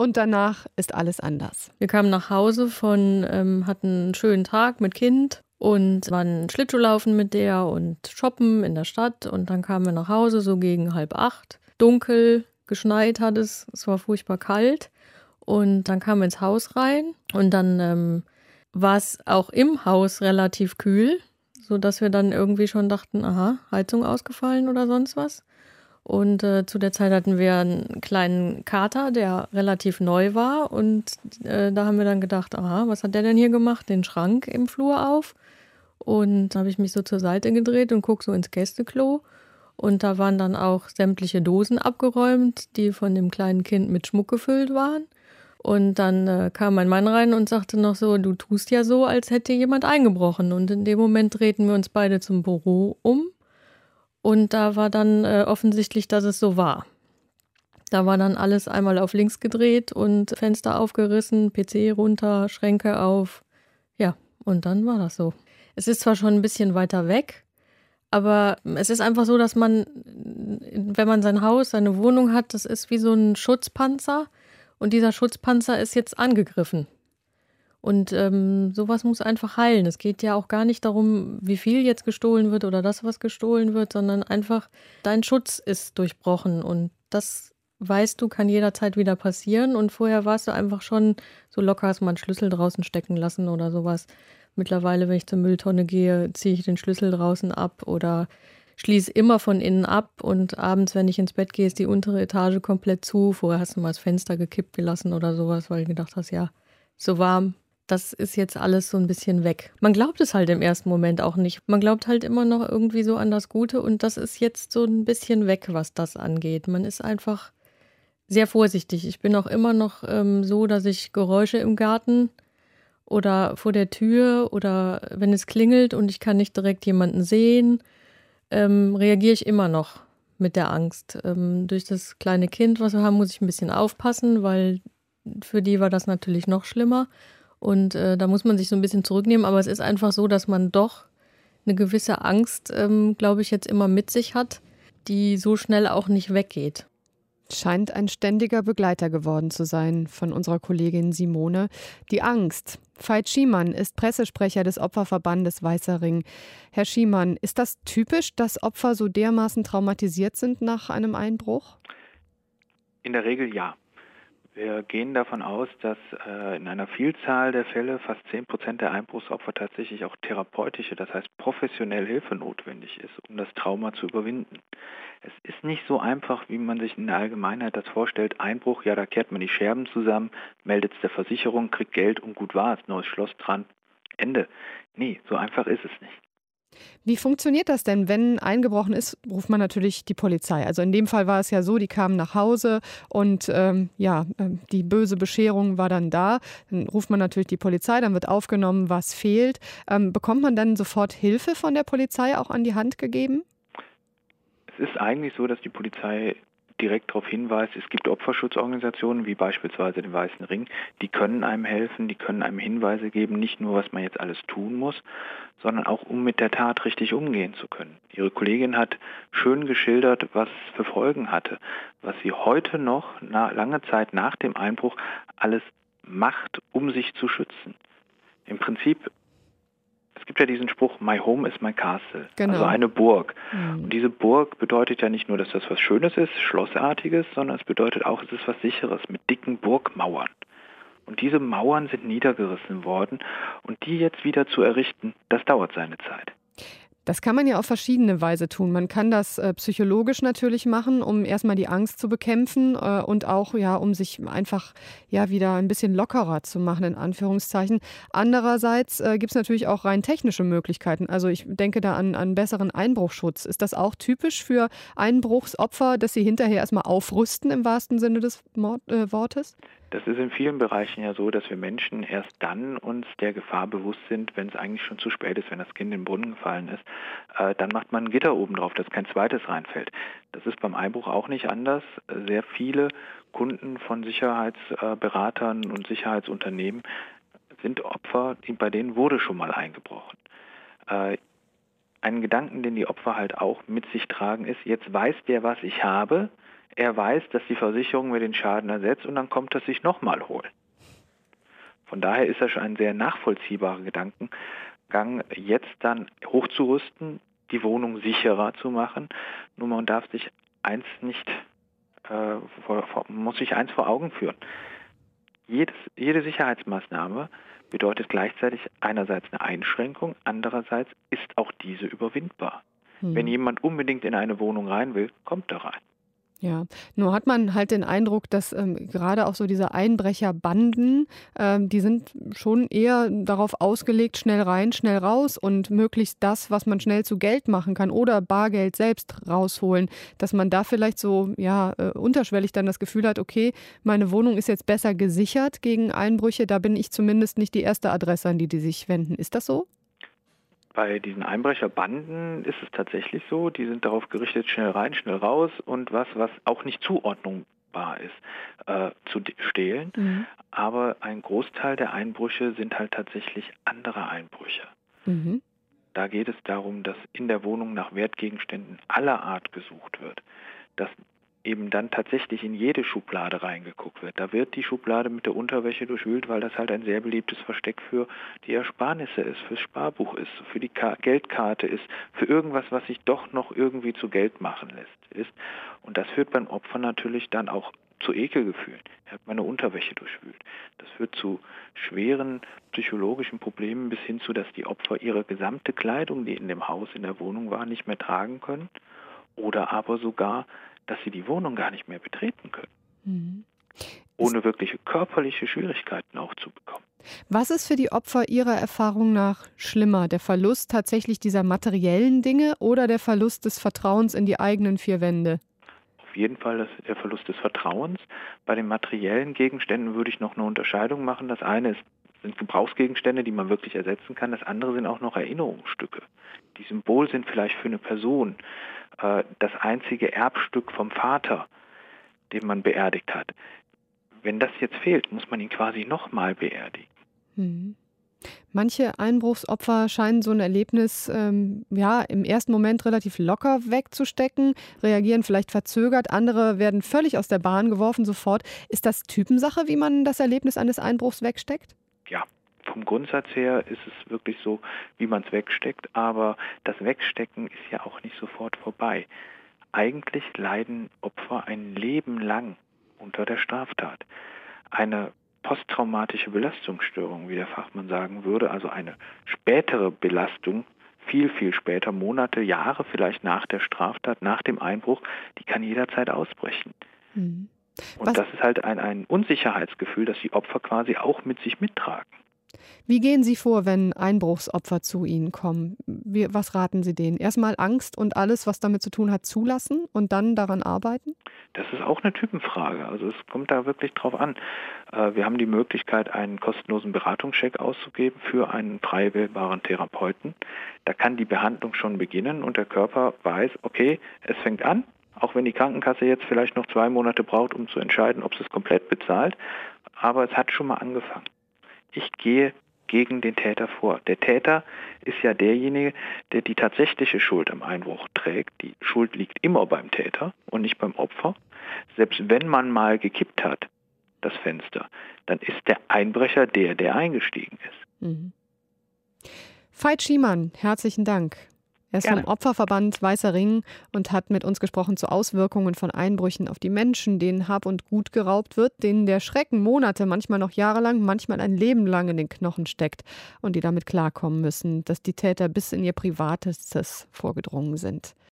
Und danach ist alles anders. Wir kamen nach Hause hatten einen schönen Tag mit Kind und waren Schlittschuhlaufen mit der und shoppen in der Stadt. Und dann kamen wir nach Hause, so gegen 7:30. Dunkel, geschneit hat es war furchtbar kalt. Und dann kamen wir ins Haus rein und dann war es auch im Haus relativ kühl, sodass wir dann irgendwie schon dachten, aha, Heizung ausgefallen oder sonst was. Und zu der Zeit hatten wir einen kleinen Kater, der relativ neu war. Und da haben wir dann gedacht, aha, was hat der denn hier gemacht? Den Schrank im Flur auf. Und da habe ich mich so zur Seite gedreht und gucke so ins Gästeklo. Und da waren dann auch sämtliche Dosen abgeräumt, die von dem kleinen Kind mit Schmuck gefüllt waren. Und dann kam mein Mann rein und sagte noch so, du tust ja so, als hätte jemand eingebrochen. Und in dem Moment drehten wir uns beide zum Büro um. Und da war dann offensichtlich, dass es so war. Da war dann alles einmal auf links gedreht und Fenster aufgerissen, PC runter, Schränke auf. Ja, und dann war das so. Es ist zwar schon ein bisschen weiter weg, aber es ist einfach so, dass man, wenn man sein Haus, seine Wohnung hat, das ist wie so ein Schutzpanzer. Und dieser Schutzpanzer ist jetzt angegriffen. Und sowas muss einfach heilen. Es geht ja auch gar nicht darum, wie viel jetzt gestohlen wird oder das, was gestohlen wird, sondern einfach, dein Schutz ist durchbrochen. Und das, weißt du, kann jederzeit wieder passieren. Und vorher warst du einfach schon so locker, hast mal einen Schlüssel draußen stecken lassen oder sowas. Mittlerweile, wenn ich zur Mülltonne gehe, ziehe ich den Schlüssel draußen ab oder schließe immer von innen ab. Und abends, wenn ich ins Bett gehe, ist die untere Etage komplett zu. Vorher hast du mal das Fenster gekippt gelassen oder sowas, weil du gedacht hast, ja, so warm. Das ist jetzt alles so ein bisschen weg. Man glaubt es halt im ersten Moment auch nicht. Man glaubt halt immer noch irgendwie so an das Gute und das ist jetzt so ein bisschen weg, was das angeht. Man ist einfach sehr vorsichtig. Ich bin auch immer noch so, dass ich Geräusche im Garten oder vor der Tür oder wenn es klingelt und ich kann nicht direkt jemanden sehen, reagiere ich immer noch mit der Angst. Durch das kleine Kind, was wir haben, muss ich ein bisschen aufpassen, weil für die war das natürlich noch schlimmer. Und da muss man sich so ein bisschen zurücknehmen. Aber es ist einfach so, dass man doch eine gewisse Angst, glaube ich, jetzt immer mit sich hat, die so schnell auch nicht weggeht. Scheint ein ständiger Begleiter geworden zu sein von unserer Kollegin Simone. Die Angst. Veit Schiemann ist Pressesprecher des Opferverbandes Weißer Ring. Herr Schiemann, ist das typisch, dass Opfer so dermaßen traumatisiert sind nach einem Einbruch? In der Regel ja. Wir gehen davon aus, dass in einer Vielzahl der Fälle fast 10% der Einbruchsopfer tatsächlich auch therapeutische, das heißt professionelle Hilfe notwendig ist, um das Trauma zu überwinden. Es ist nicht so einfach, wie man sich in der Allgemeinheit das vorstellt. Einbruch, ja, da kehrt man die Scherben zusammen, meldet es der Versicherung, kriegt Geld und gut war es, neues Schloss dran, Ende. Nee, so einfach ist es nicht. Wie funktioniert das denn, wenn eingebrochen ist, ruft man natürlich die Polizei. Also in dem Fall war es ja so, die kamen nach Hause und die böse Bescherung war dann da. Dann ruft man natürlich die Polizei, dann wird aufgenommen, was fehlt. Bekommt man dann sofort Hilfe von der Polizei auch an die Hand gegeben? Es ist eigentlich so, dass die Polizei direkt darauf hinweist, es gibt Opferschutzorganisationen wie beispielsweise den Weißen Ring, die können einem helfen, die können einem Hinweise geben, nicht nur, was man jetzt alles tun muss, sondern auch, um mit der Tat richtig umgehen zu können. Ihre Kollegin hat schön geschildert, was es für Folgen hatte, was sie heute noch, lange Zeit nach dem Einbruch, alles macht, um sich zu schützen. Im Prinzip, es gibt ja diesen Spruch, my home is my castle, Genau. Also eine Burg. Und diese Burg bedeutet ja nicht nur, dass das was Schönes ist, Schlossartiges, sondern es bedeutet auch, es ist was Sicheres mit dicken Burgmauern. Und diese Mauern sind niedergerissen worden und die jetzt wieder zu errichten, das dauert seine Zeit. Das kann man ja auf verschiedene Weise tun. Man kann das psychologisch natürlich machen, um erstmal die Angst zu bekämpfen und auch um sich einfach wieder ein bisschen lockerer zu machen, in Anführungszeichen. Andererseits gibt es natürlich auch rein technische Möglichkeiten. Also ich denke da an besseren Einbruchschutz. Ist das auch typisch für Einbruchsopfer, dass sie hinterher erstmal aufrüsten im wahrsten Sinne des Wortes? Das ist in vielen Bereichen ja so, dass wir Menschen erst dann uns der Gefahr bewusst sind, wenn es eigentlich schon zu spät ist, wenn das Kind in den Brunnen gefallen ist. Dann macht man ein Gitter oben drauf, dass kein zweites reinfällt. Das ist beim Einbruch auch nicht anders. Sehr viele Kunden von Sicherheitsberatern und Sicherheitsunternehmen sind Opfer, bei denen wurde schon mal eingebrochen. Einen Gedanken, den die Opfer halt auch mit sich tragen, ist, jetzt weiß der, was ich habe, Er weiß, dass die Versicherung mir den Schaden ersetzt und dann kommt er sich nochmal holen. Von daher ist das schon ein sehr nachvollziehbarer Gedankengang, jetzt dann hochzurüsten, die Wohnung sicherer zu machen. Nur man darf sich muss sich eins vor Augen führen. Jede Sicherheitsmaßnahme bedeutet gleichzeitig einerseits eine Einschränkung, andererseits ist auch diese überwindbar. Wenn jemand unbedingt in eine Wohnung rein will, kommt er rein. Ja, nur hat man halt den Eindruck, dass gerade auch so diese Einbrecherbanden, die sind schon eher darauf ausgelegt, schnell rein, schnell raus und möglichst das, was man schnell zu Geld machen kann oder Bargeld selbst rausholen, dass man da vielleicht so unterschwellig dann das Gefühl hat, okay, meine Wohnung ist jetzt besser gesichert gegen Einbrüche, da bin ich zumindest nicht die erste Adresse, an die sich wenden. Ist das so? Bei diesen Einbrecherbanden ist es tatsächlich so, die sind darauf gerichtet, schnell rein, schnell raus und was auch nicht zuordnungbar ist, zu stehlen. Mhm. Aber ein Großteil der Einbrüche sind halt tatsächlich andere Einbrüche. Mhm. Da geht es darum, dass in der Wohnung nach Wertgegenständen aller Art gesucht wird, dass eben dann tatsächlich in jede Schublade reingeguckt wird. Da wird die Schublade mit der Unterwäsche durchwühlt, weil das halt ein sehr beliebtes Versteck für die Ersparnisse ist, fürs Sparbuch ist, für die Geldkarte ist, für irgendwas, was sich doch noch irgendwie zu Geld machen lässt. Und das führt beim Opfer natürlich dann auch zu Ekelgefühlen. Er hat meine Unterwäsche durchwühlt. Das führt zu schweren psychologischen Problemen bis hin zu, dass die Opfer ihre gesamte Kleidung, die in dem Haus, in der Wohnung war, nicht mehr tragen können oder aber sogar dass sie die Wohnung gar nicht mehr betreten können, ohne wirkliche körperliche Schwierigkeiten auch zu bekommen. Was ist für die Opfer Ihrer Erfahrung nach schlimmer? Der Verlust tatsächlich dieser materiellen Dinge oder der Verlust des Vertrauens in die eigenen vier Wände? Auf jeden Fall der Verlust des Vertrauens. Bei den materiellen Gegenständen würde ich noch eine Unterscheidung machen. Das eine sind Gebrauchsgegenstände, die man wirklich ersetzen kann. Das andere sind auch noch Erinnerungsstücke. Die Symbol sind vielleicht für eine Person das einzige Erbstück vom Vater, den man beerdigt hat. Wenn das jetzt fehlt, muss man ihn quasi nochmal beerdigen. Manche Einbruchsopfer scheinen so ein Erlebnis im ersten Moment relativ locker wegzustecken, reagieren vielleicht verzögert, andere werden völlig aus der Bahn geworfen sofort. Ist das Typensache, wie man das Erlebnis eines Einbruchs wegsteckt? Ja. Vom Grundsatz her ist es wirklich so, wie man es wegsteckt, aber das Wegstecken ist ja auch nicht sofort vorbei. Eigentlich leiden Opfer ein Leben lang unter der Straftat. Eine posttraumatische Belastungsstörung, wie der Fachmann sagen würde, also eine spätere Belastung, viel, viel später, Monate, Jahre vielleicht nach der Straftat, nach dem Einbruch, die kann jederzeit ausbrechen. Und das ist halt ein Unsicherheitsgefühl, das die Opfer quasi auch mit sich mittragen. Wie gehen Sie vor, wenn Einbruchsopfer zu Ihnen kommen? Was raten Sie denen? Erstmal Angst und alles, was damit zu tun hat, zulassen und dann daran arbeiten? Das ist auch eine Typenfrage. Also es kommt da wirklich drauf an. Wir haben die Möglichkeit, einen kostenlosen Beratungscheck auszugeben für einen frei wählbaren Therapeuten. Da kann die Behandlung schon beginnen und der Körper weiß, okay, es fängt an, auch wenn die Krankenkasse jetzt vielleicht noch 2 Monate braucht, um zu entscheiden, ob sie es komplett bezahlt. Aber es hat schon mal angefangen. Ich gehe gegen den Täter vor. Der Täter ist ja derjenige, der die tatsächliche Schuld am Einbruch trägt. Die Schuld liegt immer beim Täter und nicht beim Opfer. Selbst wenn man mal gekippt hat, das Fenster, dann ist der Einbrecher der eingestiegen ist. Veit Schiemann, herzlichen Dank. Er ist vom Opferverband Weißer Ring und hat mit uns gesprochen zu Auswirkungen von Einbrüchen auf die Menschen, denen Hab und Gut geraubt wird, denen der Schrecken Monate, manchmal noch jahrelang, manchmal ein Leben lang in den Knochen steckt und die damit klarkommen müssen, dass die Täter bis in ihr Privatestes vorgedrungen sind.